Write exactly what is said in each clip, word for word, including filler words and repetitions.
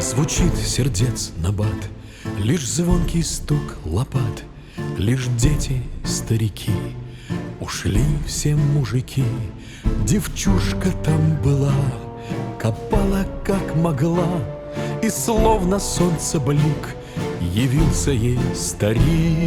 Звучит сердец набат, лишь звонкий стук лопат, лишь дети, старики. Ушли все мужики, девчушка там была, копала как могла, и словно солнце блик явился ей старик.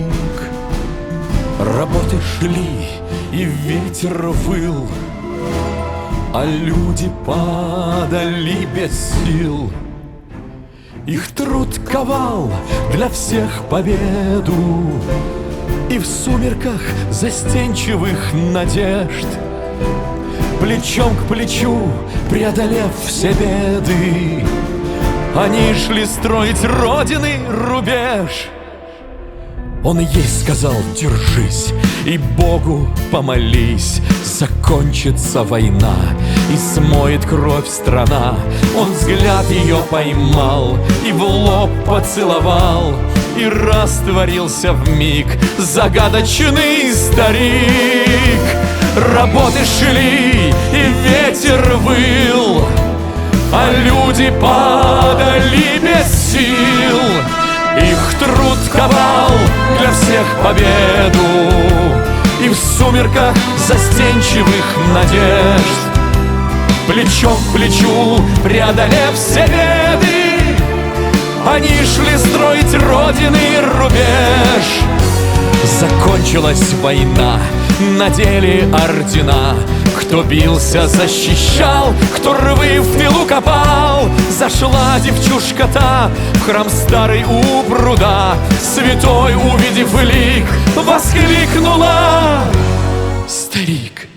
Работы шли, и ветер выл, а люди падали без сил. Их труд ковал для всех победу, и в сумерках застенчивых надежд, плечом к плечу преодолев все беды, они шли строить родины рубеж. Он ей сказал: держись и Богу помолись, закончится война и смоет кровь страна. Он взгляд ее поймал и в лоб поцеловал, и растворился вмиг загадочный старик. Работы шли, и ветер выл, а люди падали без сил. Их труд ковал для всех победу, и в сумерках застенчивых надежд, плечом к плечу преодолев все беды, они шли строить родины рубеж. Закончилась война, надели ордена. Кто бился, защищал, кто рвы в тылу копал. Зашла девчушка та в храм старый у пруда, святой, увидев лик, воскликнула: старик!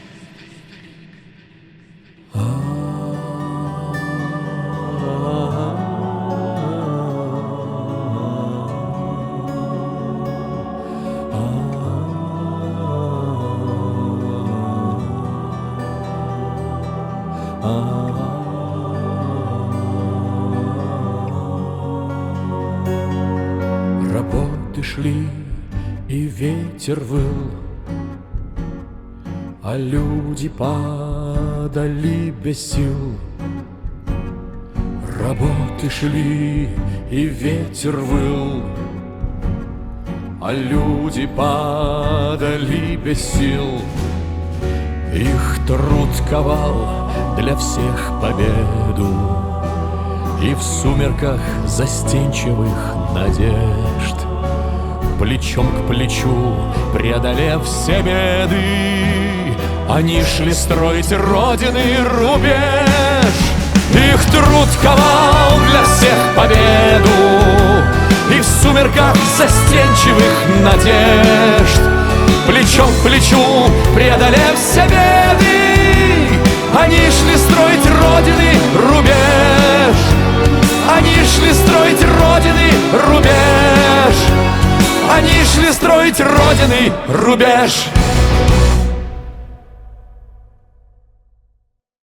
Работы шли, и ветер выл, а люди падали без сил. Работы шли, и ветер выл, а люди падали без сил. Их труд ковал для всех победу, и в сумерках застенчивых надежд, плечом к плечу преодолев все беды, они шли строить родины рубеж. Их труд ковал для всех победу, и в сумерках застенчивых надежд, плечом к плечу преодолев все беды, они шли строить родины рубеж. Они шли строить родины рубеж. Они шли строить родины рубеж.